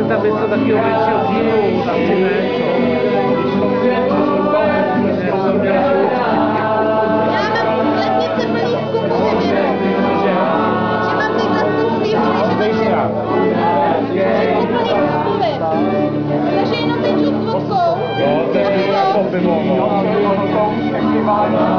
tam něco takového většího kýlu, asi ne, co? Já mám lednice plný s kumbovým jenom. Že mám takhle z té hody, že mám lednice plný s kumbovým. Takže jenom ten džus s vodkou. Jo, to je jako pivo.